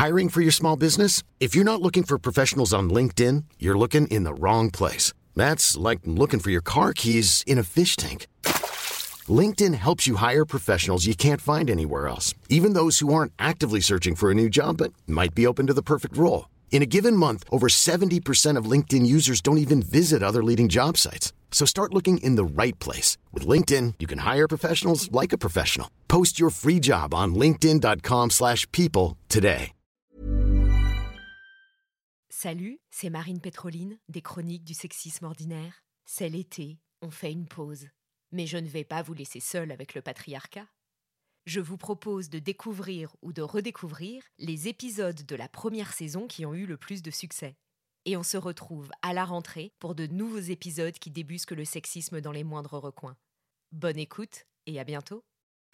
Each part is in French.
Hiring for your small business? If you're not looking for professionals on LinkedIn, you're looking in the wrong place. That's like looking for your car keys in a fish tank. LinkedIn helps you hire professionals you can't find anywhere else, even those who aren't actively searching for a new job but might be open to the perfect role. In a given month, over 70% of LinkedIn users don't even visit other leading job sites. So start looking in the right place. With LinkedIn, you can hire professionals like a professional. Post your free job on linkedin.com/people today. Salut, c'est Marine Pétroline, des Chroniques du sexisme ordinaire. C'est l'été, on fait une pause. Mais je ne vais pas vous laisser seul avec le patriarcat. Je vous propose de découvrir ou de redécouvrir les épisodes de la première saison qui ont eu le plus de succès. Et on se retrouve à la rentrée pour de nouveaux épisodes qui débusquent le sexisme dans les moindres recoins. Bonne écoute et à bientôt.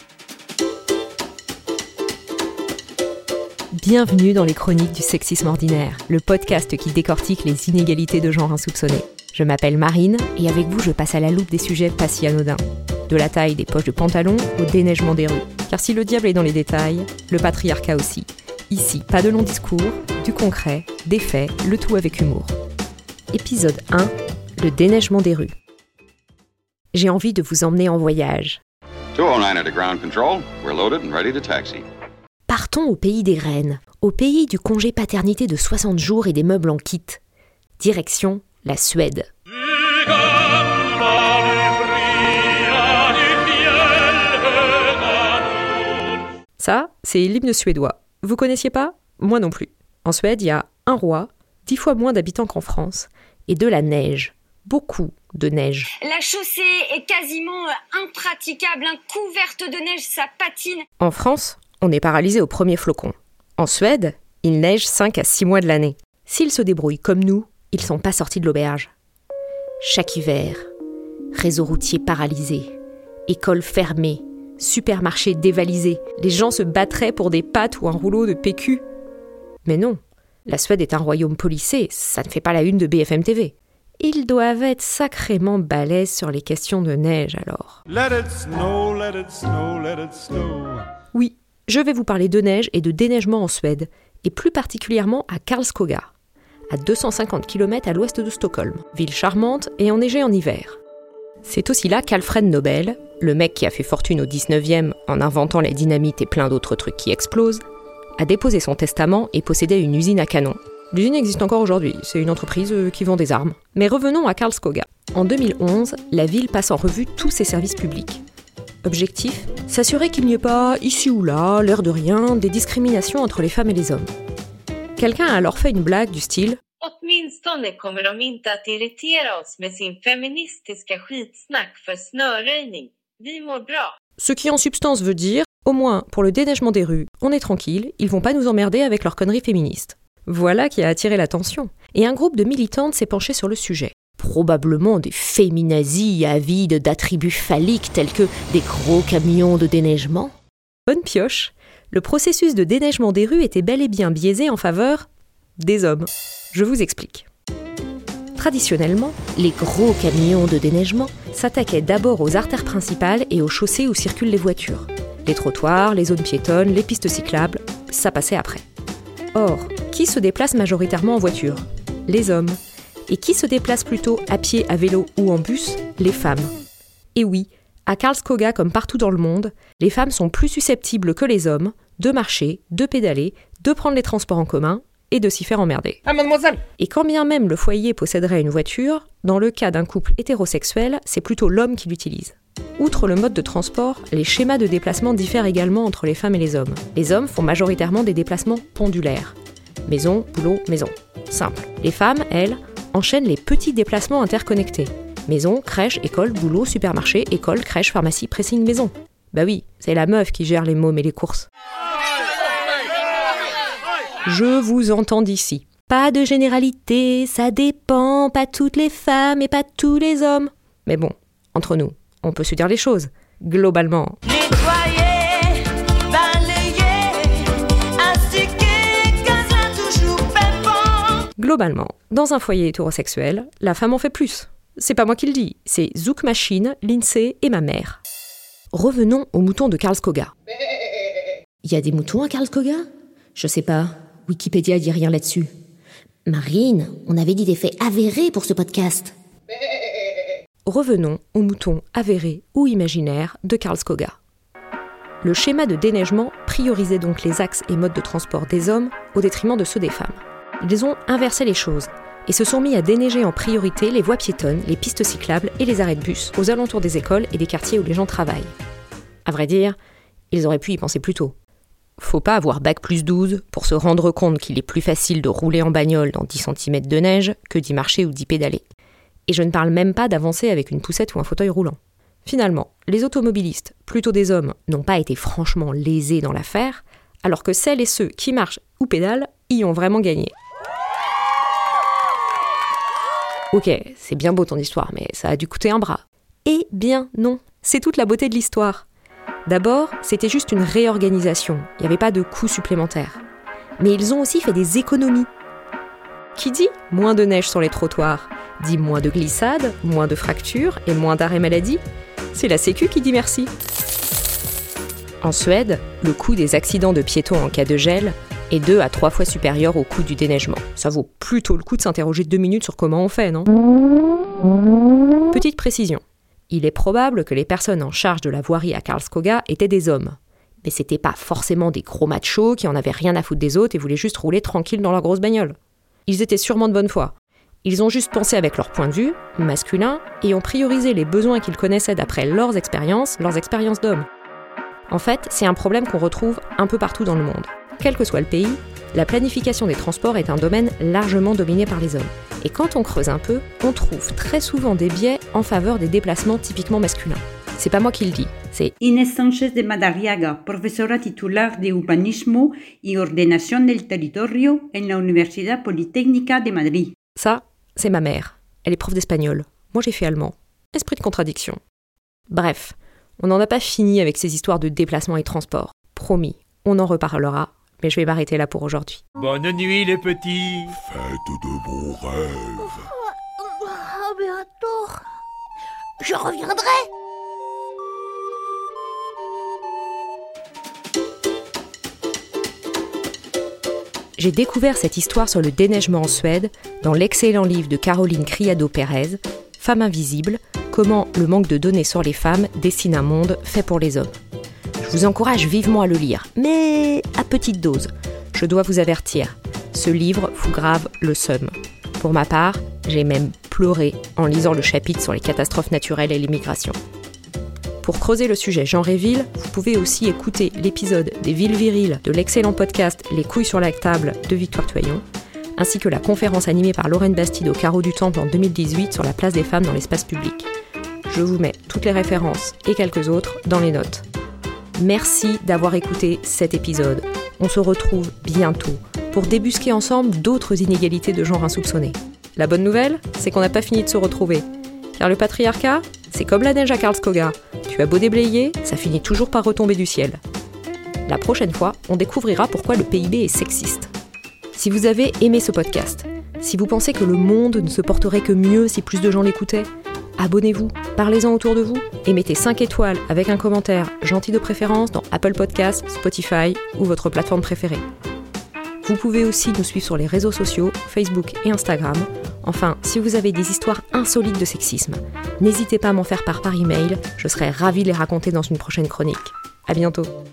Bienvenue dans les Chroniques du sexisme ordinaire, le podcast qui décortique les inégalités de genre insoupçonnées. Je m'appelle Marine et avec vous je passe à la loupe des sujets pas si anodins. De la taille des poches de pantalon au déneigement des rues. Car si le diable est dans les détails, le patriarcat aussi. Ici, pas de longs discours, du concret, des faits, le tout avec humour. Épisode 1, le déneigement des rues. J'ai envie de vous emmener en voyage. 209 at the ground control. We're loaded and ready to taxi. Partons au pays des reines, au pays du congé paternité de 60 jours et des meubles en kit. Direction la Suède. Ça, c'est l'hymne suédois. Vous connaissiez pas ? Moi non plus. En Suède, il y a un roi, 10 fois moins d'habitants qu'en France, et de la neige. Beaucoup de neige. La chaussée est quasiment impraticable, couverte de neige, ça patine. En France, on est paralysé au premier flocon. En Suède, il neige 5 à 6 mois de l'année. S'ils se débrouillent comme nous, ils sont pas sortis de l'auberge. Chaque hiver, réseau routier paralysé, écoles fermées, supermarchés dévalisés, les gens se battraient pour des pâtes ou un rouleau de PQ. Mais non, la Suède est un royaume policé, ça ne fait pas la une de BFM TV. Ils doivent être sacrément balèzes sur les questions de neige alors. Let it snow, let it snow, let it snow. Oui, je vais vous parler de neige et de déneigement en Suède, et plus particulièrement à Karlskoga, à 250 km à l'ouest de Stockholm, ville charmante et enneigée en hiver. C'est aussi là qu'Alfred Nobel, le mec qui a fait fortune au 19e en inventant les dynamites et plein d'autres trucs qui explosent, a déposé son testament et possédait une usine à canon. L'usine existe encore aujourd'hui, c'est une entreprise qui vend des armes. Mais revenons à Karlskoga. En 2011, la ville passe en revue tous ses services publics. Objectif, s'assurer qu'il n'y ait pas, ici ou là, l'air de rien, des discriminations entre les femmes et les hommes. Quelqu'un a alors fait une blague du style « Åtminstone kommer de inte att irritera oss med sin feministiska skitsnack för snöröjning. Vi mår bra. » Ce qui en substance veut dire, au moins pour le déneigement des rues, on est tranquille, ils vont pas nous emmerder avec leurs conneries féministes. Voilà qui a attiré l'attention. Et un groupe de militantes s'est penché sur le sujet. Probablement des féminazis avides d'attributs phalliques tels que des gros camions de déneigement. Bonne pioche, le processus de déneigement des rues était bel et bien biaisé en faveur des hommes. Je vous explique. Traditionnellement, les gros camions de déneigement s'attaquaient d'abord aux artères principales et aux chaussées où circulent les voitures. Les trottoirs, les zones piétonnes, les pistes cyclables, ça passait après. Or, qui se déplace majoritairement en voiture ? Les hommes. Et qui se déplace plutôt à pied, à vélo ou en bus ? Les femmes. Et oui, à Karlskoga comme partout dans le monde, les femmes sont plus susceptibles que les hommes de marcher, de pédaler, de prendre les transports en commun et de s'y faire emmerder. Ah, mademoiselle! Et quand bien même le foyer posséderait une voiture, dans le cas d'un couple hétérosexuel, c'est plutôt l'homme qui l'utilise. Outre le mode de transport, les schémas de déplacement diffèrent également entre les femmes et les hommes. Les hommes font majoritairement des déplacements pendulaires. Maison, boulot, maison. Simple. Les femmes, elles, enchaînent les petits déplacements interconnectés. Maison, crèche, école, boulot, supermarché, école, crèche, pharmacie, pressing, maison. Bah oui, c'est la meuf qui gère les mômes et les courses. Je vous entends d'ici. Pas de généralité, ça dépend, pas toutes les femmes et pas tous les hommes. Mais bon, entre nous, on peut se dire les choses. Globalement. Nettoyer, balayer, astiquer, quand ça toujours fait bon. Globalement, dans un foyer hétérosexuel, la femme en fait plus. C'est pas moi qui le dis, c'est Zouk Machine, l'INSEE et ma mère. Revenons aux moutons de Karlskoga. Il y a des moutons à Karlskoga ? Je sais pas. Wikipédia dit rien là-dessus. Marine, on avait dit des faits avérés pour ce podcast. Revenons aux moutons avérés ou imaginaires de Karl Skoga. Le schéma de déneigement priorisait donc les axes et modes de transport des hommes au détriment de ceux des femmes. Ils ont inversé les choses et se sont mis à déneiger en priorité les voies piétonnes, les pistes cyclables et les arrêts de bus aux alentours des écoles et des quartiers où les gens travaillent. À vrai dire, ils auraient pu y penser plus tôt. Faut pas avoir bac plus 12 pour se rendre compte qu'il est plus facile de rouler en bagnole dans 10 cm de neige que d'y marcher ou d'y pédaler. Et je ne parle même pas d'avancer avec une poussette ou un fauteuil roulant. Finalement, les automobilistes, plutôt des hommes, n'ont pas été franchement lésés dans l'affaire, alors que celles et ceux qui marchent ou pédalent y ont vraiment gagné. Ok, c'est bien beau ton histoire, mais ça a dû coûter un bras. Eh bien non, c'est toute la beauté de l'histoire. D'abord, c'était juste une réorganisation, il n'y avait pas de coûts supplémentaires. Mais ils ont aussi fait des économies. Qui dit moins de neige sur les trottoirs, dit moins de glissades, moins de fractures et moins d'arrêts maladie. C'est la Sécu qui dit merci. En Suède, le coût des accidents de piétons en cas de gel est 2 à 3 fois supérieur au coût du déneigement. Ça vaut plutôt le coup de s'interroger 2 minutes sur comment on fait, non ? Petite précision. Il est probable que les personnes en charge de la voirie à Karlskoga étaient des hommes. Mais c'était pas forcément des gros machos qui en avaient rien à foutre des autres et voulaient juste rouler tranquille dans leur grosse bagnole. Ils étaient sûrement de bonne foi. Ils ont juste pensé avec leur point de vue, masculin, et ont priorisé les besoins qu'ils connaissaient d'après leurs expériences d'hommes. En fait, c'est un problème qu'on retrouve un peu partout dans le monde. Quel que soit le pays, la planification des transports est un domaine largement dominé par les hommes. Et quand on creuse un peu, on trouve très souvent des biais en faveur des déplacements typiquement masculins. C'est pas moi qui le dis, c'est Inés Sánchez de Madariaga, profesora titular de Urbanismo y Ordenación del Territorio en la Universidad Politécnica de Madrid. Ça, c'est ma mère. Elle est prof d'espagnol. Moi, j'ai fait allemand. Esprit de contradiction. Bref, on n'en a pas fini avec ces histoires de déplacement et transport. Promis, on en reparlera, mais je vais m'arrêter là pour aujourd'hui. Bonne nuit les petits. Faites de bons rêves. À bientôt. Je reviendrai. J'ai découvert cette histoire sur le déneigement en Suède dans l'excellent livre de Caroline Criado-Pérez, Femmes invisibles, comment le manque de données sur les femmes dessine un monde fait pour les hommes. Je vous encourage vivement à le lire, mais à petite dose. Je dois vous avertir, ce livre fout grave le seum. Pour ma part, j'ai même pleuré en lisant le chapitre sur les catastrophes naturelles et l'immigration. Pour creuser le sujet genréville, vous pouvez aussi écouter l'épisode des villes viriles de l'excellent podcast Les couilles sur la table de Victoire Tuaillon, ainsi que la conférence animée par Lorraine Bastide au Carreau du Temple en 2018 sur la place des femmes dans l'espace public. Je vous mets toutes les références et quelques autres dans les notes. Merci d'avoir écouté cet épisode. On se retrouve bientôt pour débusquer ensemble d'autres inégalités de genre insoupçonnées. La bonne nouvelle, c'est qu'on n'a pas fini de se retrouver. Car le patriarcat, c'est comme la neige à Karlskoga. Tu as beau déblayer, ça finit toujours par retomber du ciel. La prochaine fois, on découvrira pourquoi le PIB est sexiste. Si vous avez aimé ce podcast, si vous pensez que le monde ne se porterait que mieux si plus de gens l'écoutaient, abonnez-vous, parlez-en autour de vous et mettez 5 étoiles avec un commentaire gentil de préférence dans Apple Podcasts, Spotify ou votre plateforme préférée. Vous pouvez aussi nous suivre sur les réseaux sociaux, Facebook et Instagram. Enfin, si vous avez des histoires insolites de sexisme, n'hésitez pas à m'en faire part par email, je serai ravie de les raconter dans une prochaine chronique. À bientôt.